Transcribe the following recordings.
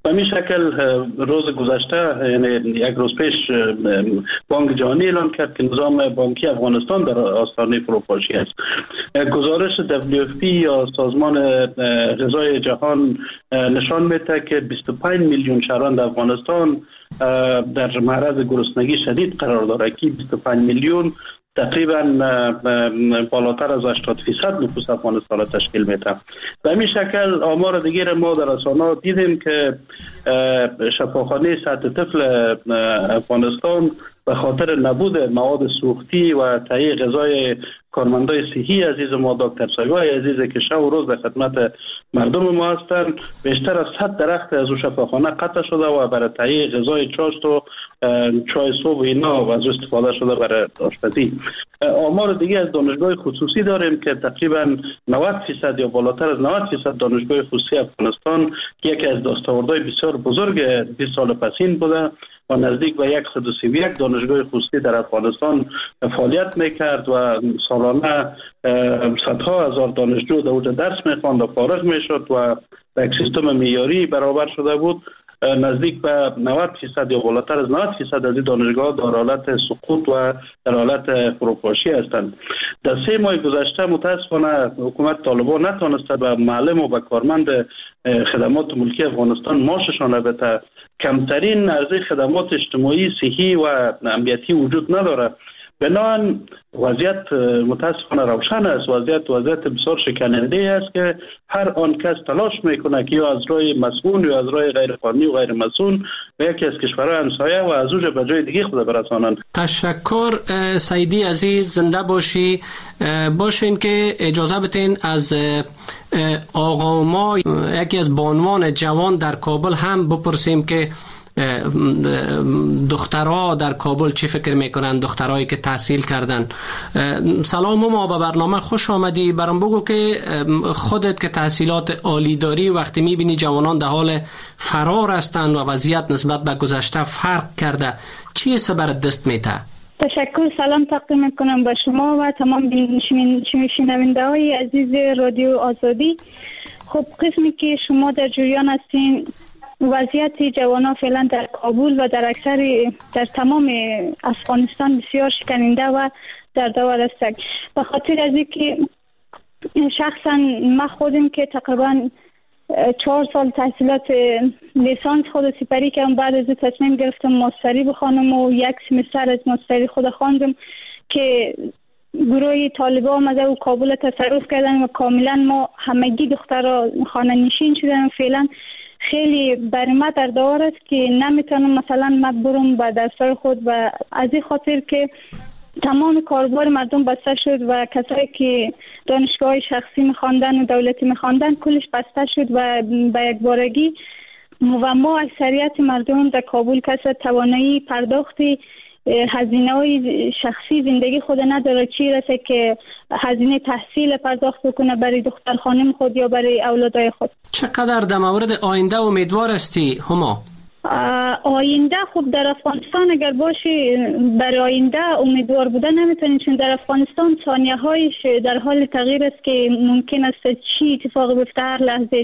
به این شکل روز گذشته یعنی یک روز پیش بانک جهانی اعلان کرد که نظام بانکی افغانستان در آستانه فروپاشی است. گزارش WFP یا سازمان غذای جهان نشان میده که 25 میلیون شهروند افغانستان در معرض گرسنگی شدید قرار دارد که 25 میلیون تقریبا بالاتر از 80% نفوس افغانستان را تشکیل میده. به همین شکل آمار دیگر ما در رسانه‌ها دیدیم که شفاخانه سطح طفل افغانستان به خاطر نبود مواد سوختی و تهیه غذای کارمندای صحی عزیز ما دکتر سایوای عزیز که شب و روز در خدمت مردم ما هستند، بیشتر از 100 درخت از شفاخانه قطع شده و برای تهیه غذای چاشت و چای صبح و اینا و از استفاده شده برای آشپزی. آمار دیگه از دانشگاه خصوصی داریم که تقریبا 90% یا بالاتر از 90% دانشگاه خصوصی افغانستان که یکی از دستاوردهای بسیار بزرگ 20 سال پسین بوده و نزدیک به 131 دانشگاه خصوصی در افغانستان فعالیت میکرد و سالانه صدها هزار دانشجو در اونجا درس میخواند و فارغ میشد و به یک سیستم معیاری برابر شده بود. نزدیک به 90% یا بالاتر از 90% از این دانشگاه در حالت سقوط و در حالت فروپاشی هستند. در 3 ماه گذشته متاسفانه حکومت طالبان نتوانسته به معلم و به کارمند خدمات ملکی افغانستان معاششان را بده. کمترین عرضه خدمات اجتماعی، صحی و امنیتی وجود نداره. بنابراین وضعیت متاسفانه روشن است. وضعیت بسیار شکننده است که هر آن کس تلاش میکنه که یا از راه مسئول یا از راه غیر قانونی و غیر مسئول به یکی از کشورهای همسایه و از اونجا به جای دیگه خود برسانند. تشکر سعیدی عزیز، زنده باشی. باشین که اجازه بتین از آقا ما یکی از بانوان جوان در کابل هم بپرسیم که دخترها در کابل چی فکر میکنن، دخترهایی که تحصیل کردن. سلام ما به برنامه خوش آمدی. برام بگو که خودت که تحصیلات عالی داری وقتی میبینی جوانان در حال فرار هستند و وضعیت نسبت به گذشته فرق کرده، چی حس برات دست میده؟ تشکر. سلام تقدیم میکنم به شما و تمام شنونده های عزیز رادیو آزادی. خب قسمی که شما در جریان هستین، وضعیت جوانان فعلا در کابل و در تمام افغانستان بسیار شکننده و در دور است. به خاطر از اینکه شخصا ما خودم که تقریبا 4 سال تحصیلات لیسانس خود سپری کردم، بعد از تصمیم گرفتم ماستری بخوانم و 1 سمستر از ماستری خود خواندم که گروه طالبان آمده و کابل تصرف کردن و کاملا ما همگی دخترها خانه نشین شدن. فعلا خیلی برای ما در دور است که نمیتونم مثلا ما برم به درسای خود و از این خاطر که تمام کاربار مردم بسته شد و کسایی که دانشگاه شخصی میخواندن و دولتی میخواندن کلش بسته شد و به یک بارگی و ما اکثریت مردم در کابل کسی توانایی پرداختی هزینه های شخصی زندگی خود نداره، چی رسه که هزینه تحصیل پرداخت بکنه برای دختر خانم خود یا برای اولادای خود. چقدر در مورد آینده امیدوار هستی هما؟ آینده خود در افغانستان اگر باشی برای آینده امیدوار بودن نمیتونی، چون در افغانستان ثانیه هایش در حال تغییر است که ممکن است چی اتفاق بیفته هر لحظهش.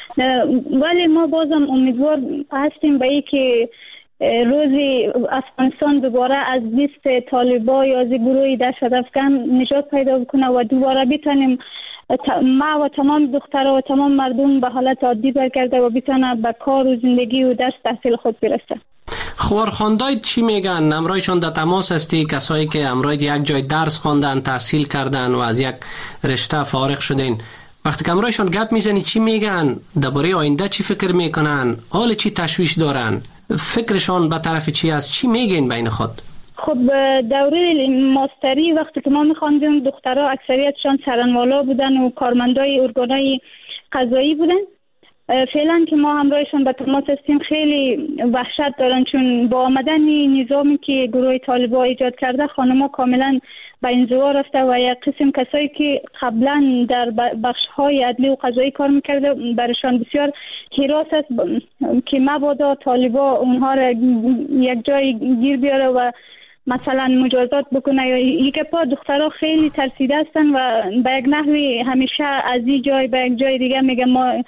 ولی ما بازم امیدوار هستیم به این که روزی افغانستان دوباره از لیست طالبا یا از گروه دهشت افکن نجات پیدا بکنه و دوباره بتونیم ما و تمام دخترها و تمام مردم به حالت عادی برگرده و بتونه به کار و زندگی و درس تحصیل خود برسه. خبرخواندای چی میگن؟ امرایشان در تماس هستی؟ کسایی که امرای یک جای درس خواندن، تحصیل کردن و از یک رشته فارغ شدین، وقتی که امرایشان گپ میزنی چی میگن؟ درباره آینده چی فکر میکنن؟ حال چی تشویش دارن؟ فکرشان به طرف چی است؟ چی میگین بین خود؟ خب دوره ماستری وقتی که ما میخواندیم دخترها اکثریتشان سرنوالا بودن و کارمندای ارگانای قضایی بودن. فعلا که ما همراهشان به تماس هستیم خیلی وحشت دارن، چون با آمدن نظامی که گروه طالبان ایجاد کرده خانم‌ها کاملا به انزوا رفته و یک قسم کسایی که قبلا در بخش‌های عدلی و قضایی کار میکرده برشان بسیار هراس است که مبادا طالبان اونها را یک جای گیر بیاره و مثلا مجازات بکنه یا یک پا. دخترها خیلی ترسیده هستن و به یک نحوی همیشه از این جای به یک جای دیگه میگه ما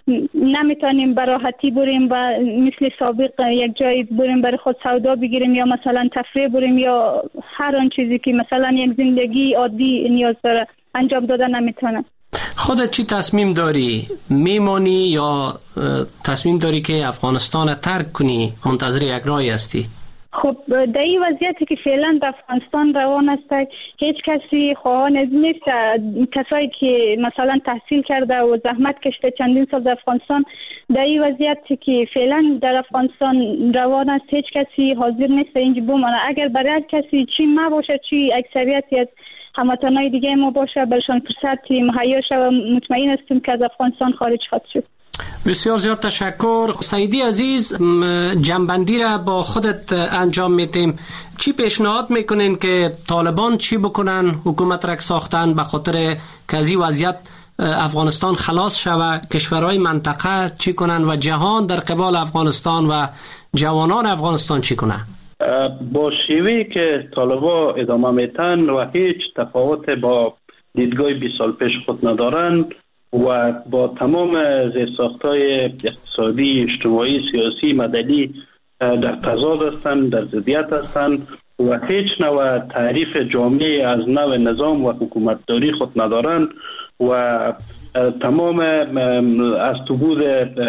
نمیتونیم به راحتی بریم و مثل سابق یک جای بریم برای خود سودا بگیریم یا مثلا تفریح بریم یا هر آن چیزی که مثلا یک زندگی عادی نیاز داره انجام داده نمیتونه. خودت چی تصمیم داری؟ میمانی یا تصمیم داری که افغانستان ترک کنی؟ منتظر یک رای هستی؟ خب در این وضعیتی که فعلا در افغانستان روان است هیچ کسی خواهان نیست. کسایی که مثلا تحصیل کرده و زحمت کشته چندین سال در افغانستان در این وضعیتی که فعلا در افغانستان روان است هیچ کسی حاضر نیست اینجا بمانه. اگر برای کسی چی ما باشه چی اکثریتی از هموطنای دیگه ما باشه برشان فرصت مهیا شود مطمئن هستیم که از افغانستان خارج خواهد شد. بسیار زیاد تشکر. سعیدی عزیز، جنبندی را با خودت انجام میدیم. چی پیشنهاد میکنین که طالبان چی بکنن حکومت را ساختن به خاطر که از این وضعیت افغانستان خلاص شود؟ کشورهای منطقه چی کنن و جهان در قبال افغانستان و جوانان افغانستان چی کنن؟ با شیوهی که طالبا ادامه میتن و هیچ تفاوت با دیدگاه 20 سال پیش خود ندارن و با تمام زیرساخت‌های اقتصادی، اجتماعی، سیاسی، مدنی در تضاد هستند، در ضدیت هستند و هیچ نوع تعریف جامعی از نوع نظام و حکومتداری خود ندارند و تمام از بود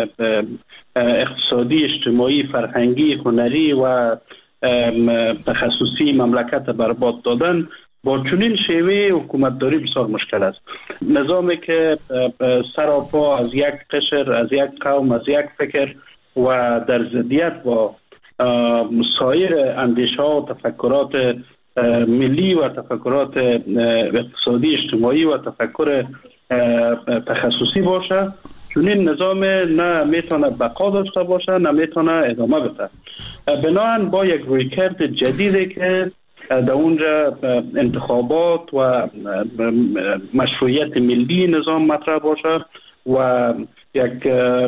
اقتصادی، اجتماعی، فرهنگی، هنری و تخصصی مملکت برباد دادن. با چنین شیوه حکومتداری بسیار مشکل است. نظامی که سراپا از یک قشر، از یک قوم، از یک فکر و در ضدیت با سایر اندیشه ها و تفکرات ملی و تفکرات اقتصادی، اجتماعی و تفکر تخصصی باشه، چنین نظام نه میتونه بقا داشته باشه نه میتونه ادامه بده. بنابراین با یک رویکرد جدیدی که در اونجا انتخابات و مشروعیت ملی نظام مطرح باشه و یک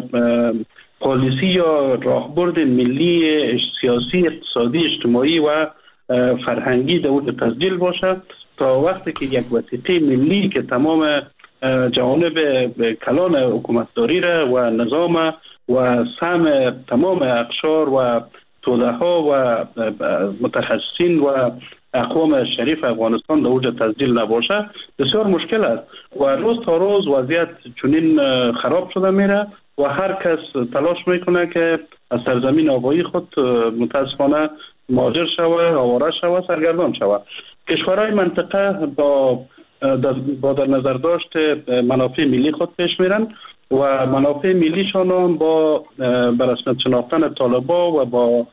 پالیسی یا راهبرد ملی سیاسی، اقتصادی، اجتماعی و فرهنگی در اونجا تسجیل باشه تا وقتی که یک وثیقه ملی که تمام جوانب کلان حکومتداری را و نظام و سهم تمام اقشار و توده ها و متخصصین و اقوام شریف افغانستان در اوج تسجیل نباشه بسیار مشکل است و روز تا روز وضعیت چنین خراب شده میره و هر کس تلاش میکنه که از سرزمین آبایی خود متاسفانه مهاجر شوه، آواره شوه، سرگردان شوه. کشورهای منطقه با در نظر داشت منافع ملی خود پیش میرن و منافع ملیشان با برسمت شناختن طالبا و با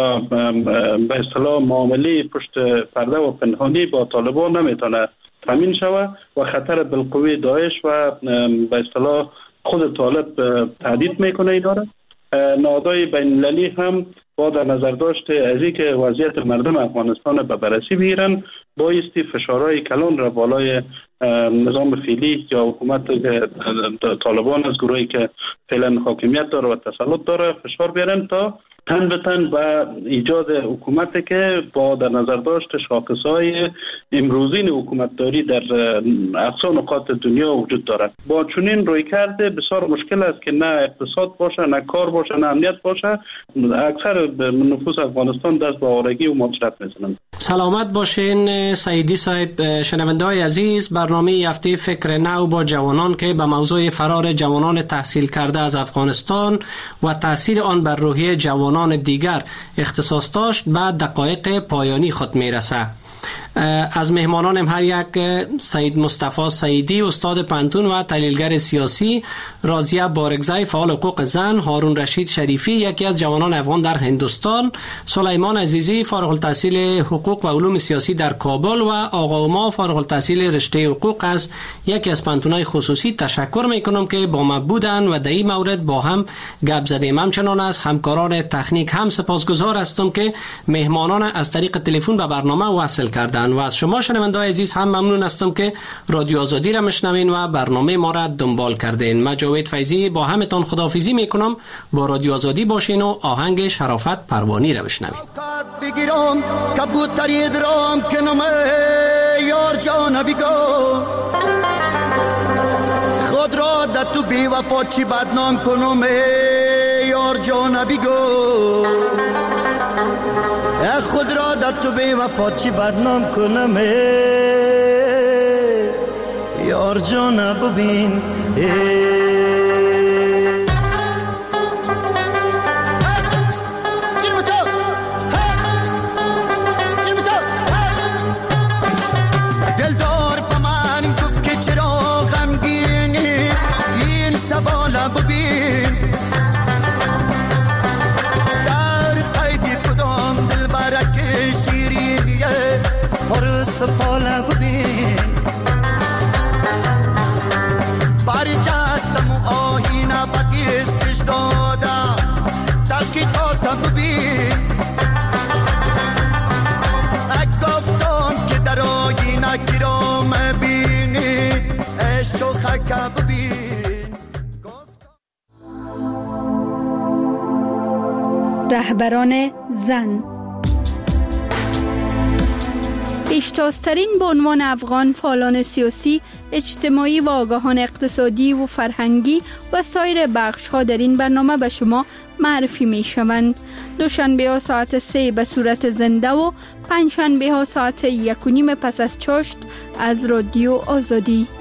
به اصطلاح معامله پشت پرده و پنهانی با طالبا نمیتونه تامین شوه و خطر بالقوه داعش و به اصطلاح خود طالب تهدید میکنه اینا را. نهادهای بین المللی هم با در نظر داشت از اینکه وضعیت مردم افغانستان به بررسی بگیرن بایستی فشارهای کلان را بالای نظام فعلی یا حکومت طالبان از گروهی که فعلا حاکمیت داره و تسلط داره فشار بیارن تا تن به تن و ایجاد حکومتی که با در نظر داشت شاخصهای امروزین حکومتداری در اقصا نقاط دنیا وجود دارد. با چنین رویکرد بسیار مشکل است که نه اقتصاد باشه، نه کار باشه، نه امنیت باشه. اکثر نفوس افغانستان دست به آوارگی و مهاجرت میزنند. سلامت باشین سعیدی صاحب. شنونده‌های عزیز، برنامه هفته فکر نو با جوانان که به موضوع فرار جوانان تحصیل کرده از افغانستان و تاثیر آن بر روحیه جوانان دیگر اختصاص داشت به دقایق پایانی خود میرسه. از مهمانانم هر یک سید مصطفی سعیدی استاد پانتون و تحلیلگر سیاسی، راضیه بارگزای فعال حقوق زن، هارون رشید شریفی یکی از جوانان افغان در هندوستان، سلیمان عزیزی فارغ التحصیل حقوق و علوم سیاسی در کابل و آقا اوما فارغ التحصیل رشته حقوق از یکی از پانتون‌های خصوصی تشکر میکنم که با ما بودن و در این مورد با هم گپ زدیم. همچنان از همکاران تکنیک هم سپاسگزار هستم که مهمانان از طریق تلفن به برنامه وصل کردند و از شما شنونده‌های عزیز هم ممنون هستم که رادیو آزادی را میشنوین و برنامه ما را دنبال کردین. من جاوید فیضی با همتون خداحافظی میکنم. با رادیو آزادی باشین و آهنگ شرافت پروانی را بشنوین. بگیرم کبوتری درام کنم یار جان بگو خود را در تو بی وفا چی بدنام کنم یار جان بگو خود را در تو بی وفا چی بدنام کنم یار جان ببین دلدار به من گفت که چرا غمگینی این سوالا ببین در قید کدام دل برک شیرینیه هر سفالا ببین برجستم و آهینه بدیستش دادم تحقیقاتا ببین گفتم که در آینه گرام بینی شوخک ببین رهبران زن پیشتازترین به عنوان افغان فعالان سیاسی، اجتماعی و آگاهان اقتصادی و فرهنگی و سایر بخش‌ها در این برنامه به شما معرفی می شوند. دوشنبه ها ساعت 3 به صورت زنده و پنجشنبه ها ساعت 1:30 پس از چاشت از رادیو آزادی.